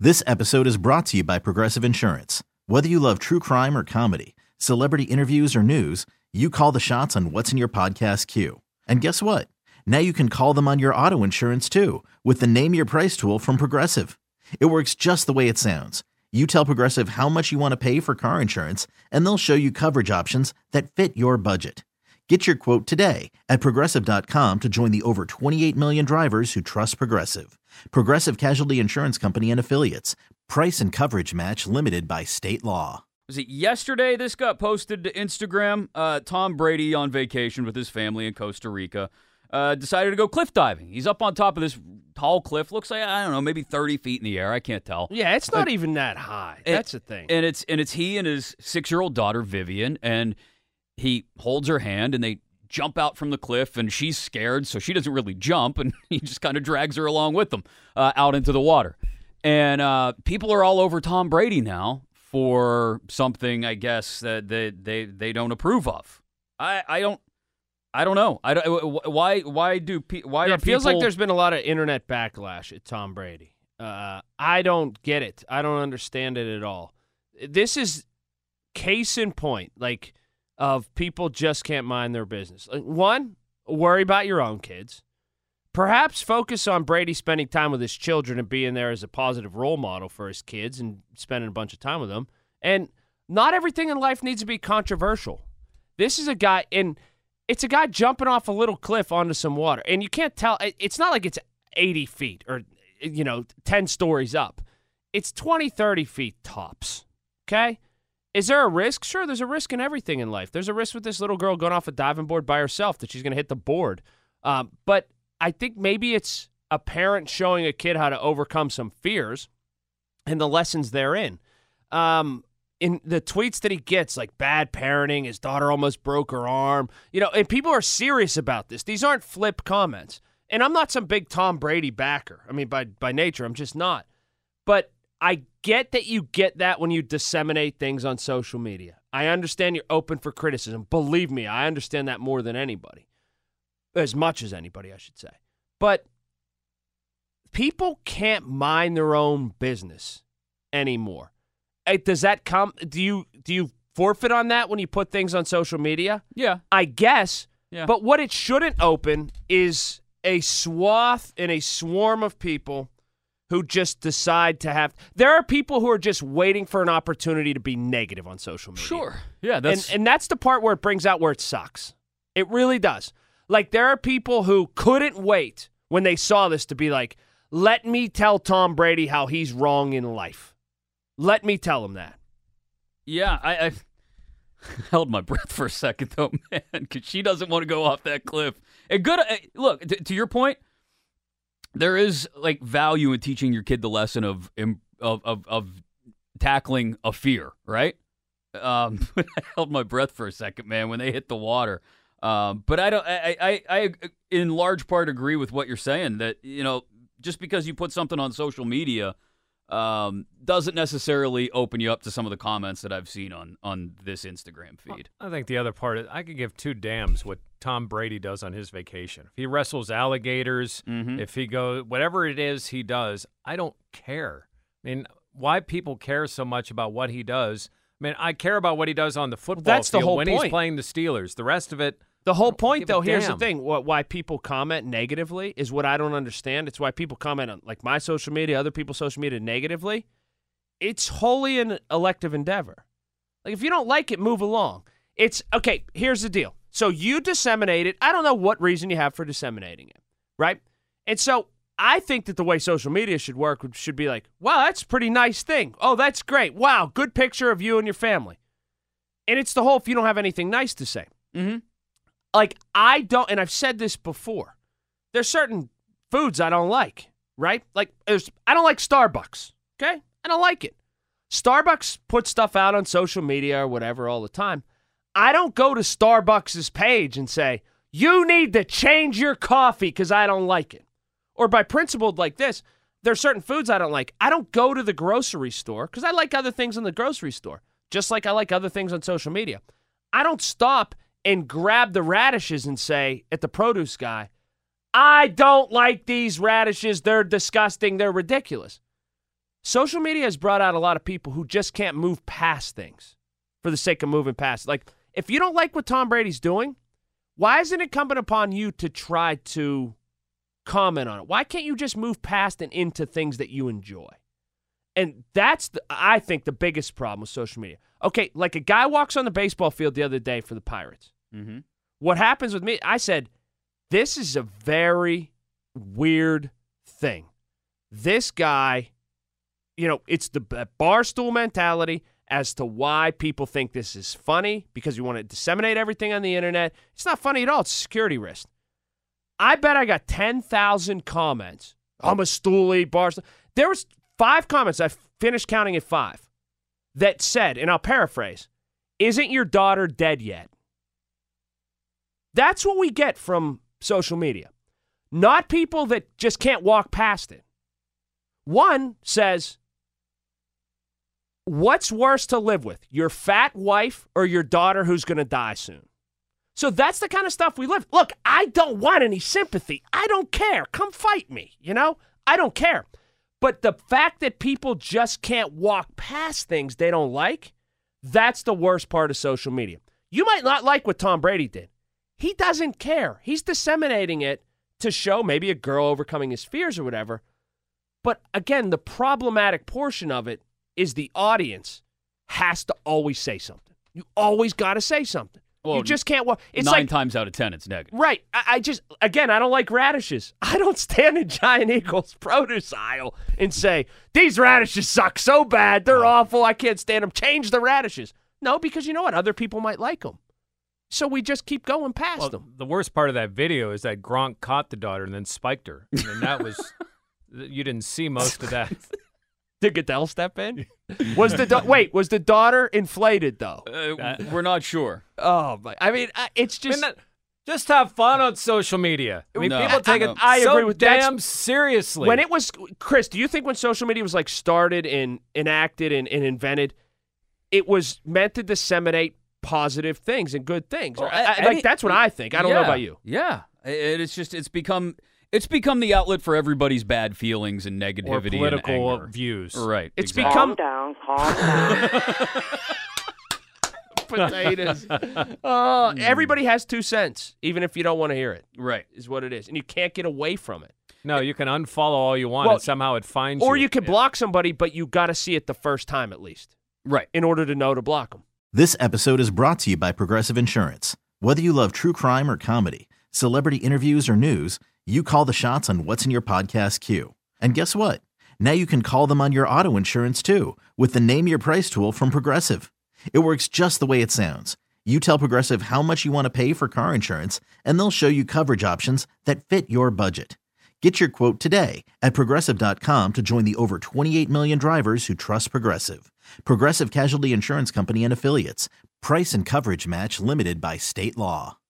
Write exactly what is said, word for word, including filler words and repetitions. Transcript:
This episode is brought to you by Progressive Insurance. Whether you love true crime or comedy, celebrity interviews or news, you call the shots on what's in your podcast queue. And guess what? Now you can call them on your auto insurance too with the Name Your Price tool from Progressive. It works just the way it sounds. You tell Progressive how much you want to pay for car insurance, and they'll show you coverage options that fit your budget. Get your quote today at Progressive dot com to join the over twenty-eight million drivers who trust Progressive. Progressive Casualty Insurance Company and Affiliates. Price and coverage match limited by state law. Was it yesterday this got posted to Instagram? Uh, Tom Brady on vacation with his family in Costa Rica uh, decided to go cliff diving. He's up on top of this tall cliff. Looks like, I don't know, maybe thirty feet in the air. I can't tell. Yeah, it's not uh, even that high. And, That's the thing. And it's and it's he and his six-year-old daughter, Vivian, and he holds her hand, and they jump out from the cliff, and she's scared, so she doesn't really jump, and he just kind of drags her along with them uh, out into the water. And uh, people are all over Tom Brady now for something, I guess, that they they, they don't approve of. I, I don't I don't know. I don't, why why do pe- why yeah, are it feels people... like there's been a lot of internet backlash at Tom Brady. Uh, I don't get it. I don't understand it at all. This is case in point, like, of people just can't mind their business. Like, one, worry about your own kids. Perhaps focus on Brady spending time with his children and being there as a positive role model for his kids and spending a bunch of time with them. And not everything in life needs to be controversial. This is a guy, and it's a guy jumping off a little cliff onto some water. And you can't tell, it's not like it's eighty feet or, you know, ten stories up. It's twenty, thirty feet tops, okay? Is there a risk? Sure, there's a risk in everything in life. There's a risk with this little girl going off a diving board by herself that she's going to hit the board. Um, but I think maybe it's a parent showing a kid how to overcome some fears and the lessons therein. Um, in the tweets that he gets, like bad parenting, his daughter almost broke her arm, you know, and people are serious about this. These aren't flip comments. And I'm not some big Tom Brady backer. I mean, by by nature, I'm just not. But I get that you get that when you disseminate things on social media. I understand you're open for criticism. Believe me, I understand that more than anybody. As much as anybody, I should say. But people can't mind their own business anymore. Hey, does that come, do you do you forfeit on that when you put things on social media? Yeah. I guess. Yeah. But what it shouldn't open is a swath and a swarm of people who just decide to have... There are people who are just waiting for an opportunity to be negative on social media. Sure. Yeah, that's... And, and that's the part where it brings out where it sucks. It really does. Like, there are people who couldn't wait when they saw this to be like, let me tell Tom Brady how he's wrong in life. Let me tell him that. Yeah, I, I held my breath for a second, though, man, because she doesn't want to go off that cliff. And good... Look, to, to your point... There is, like, value in teaching your kid the lesson of of of, of tackling a fear, right? Um, I held my breath for a second, man, when they hit the water. Um, but I don't. I, I, I, in large part, agree with what you're saying. That, you know, just because you put something on social media um, doesn't necessarily open you up to some of the comments that I've seen on on this Instagram feed. I think the other part is I could give two damns what Tom Brady does on his vacation. If he wrestles alligators, Mm-hmm. if he goes, whatever it is he does, I don't care. I mean, why people care so much about what he does. I mean, I care about what he does on the football That's the field whole when point. he's playing the Steelers. The rest of it, The whole I don't point, give a though, here's the damn. thing. What, why people comment negatively is what I don't understand. It's why people comment on, like, my social media, other people's social media negatively. It's wholly an elective endeavor. Like, if you don't like it, move along. It's, okay, here's the deal. So you disseminate it. I don't know what reason you have for disseminating it, right? And so I think that the way social media should work should be like, wow, that's a pretty nice thing. Oh, that's great. Wow, good picture of you and your family. And it's the whole if you don't have anything nice to say. Mm-hmm. Like, I don't, and I've said this before, there's certain foods I don't like, right? Like, there's, I don't like Starbucks, okay? I don't like it. Starbucks puts stuff out on social media or whatever all the time. I don't go to Starbucks' page and say, you need to change your coffee because I don't like it. Or by principle like this, there are certain foods I don't like. I don't go to the grocery store because I like other things in the grocery store, just like I like other things on social media. I don't stop and grab the radishes and say at the produce guy, I don't like these radishes. They're disgusting. They're ridiculous. social media has brought out a lot of people who just can't move past things for the sake of moving past. Like, if you don't like what Tom Brady's doing, why isn't it incumbent upon you to try to comment on it? Why can't you just move past and into things that you enjoy? And that's, the, I think, the biggest problem with social media. Okay, like a guy walks on the baseball field the other day for the Pirates. Mm-hmm. What happens with me, I said, this is a very weird thing. This guy, you know, it's the barstool mentality as to why people think this is funny, because you want to disseminate everything on the internet. It's not funny at all. It's a security risk. I bet I got ten thousand comments. I'm a stoolie, barstool. There was five comments, I finished counting at five, that said, and I'll paraphrase, isn't your daughter dead yet? That's what we get from social media. Not people that just can't walk past it. One says, what's worse to live with, your fat wife or your daughter who's going to die soon? So that's the kind of stuff we live. Look, I don't want any sympathy. I don't care. Come fight me, you know? I don't care. But the fact that people just can't walk past things they don't like, that's the worst part of social media. You might not like what Tom Brady did. He doesn't care. He's disseminating it to show maybe a girl overcoming his fears or whatever. But again, the problematic portion of it is the audience has to always say something. You always got to say something. Well, you just can't walk. It's nine like, times out of ten, it's negative. Right. I, I just, again, I don't like radishes. I don't stand in Giant Eagle's produce aisle and say, these radishes suck so bad. They're awful. I can't stand them. Change the radishes. No, because you know what? Other people might like them. So we just keep going past well, them. The worst part of that video is that Gronk caught the daughter and then spiked her. And that was, you didn't see most of that. Did Goodell step in? Was the da- wait? Was the daughter inflated though? Uh, we're not sure. Oh my! I mean, it's just I mean, just have fun on social media. I mean, no. people take I, it I so agree with damn that. seriously. When it was, Chris, do you think when social media was like started and enacted and, and invented, it was meant to disseminate positive things and good things? Well, I, I, any, like that's what I think. I don't yeah, know about you. Yeah, it, it's just it's become. It's become the outlet for everybody's bad feelings and or negativity political and anger. views. Right. It's exactly. become Calm down, calm down. potatoes. Oh, everybody has two cents, even if you don't want to hear it. Right. Is what it is, and you can't get away from it. No, you can unfollow all you want Well, and somehow it finds Or you. you can block somebody, but you got to see it the first time at least, Right. in order to know to block them. This episode is brought to you by Progressive Insurance. Whether you love true crime or comedy, celebrity interviews or news, you call the shots on what's in your podcast queue. And guess what? Now you can call them on your auto insurance too with the Name Your Price tool from Progressive. It works just the way it sounds. You tell Progressive how much you want to pay for car insurance, and they'll show you coverage options that fit your budget. Get your quote today at Progressive dot com to join the over twenty-eight million drivers who trust Progressive. Progressive Casualty Insurance Company and Affiliates. Price and coverage match limited by state law.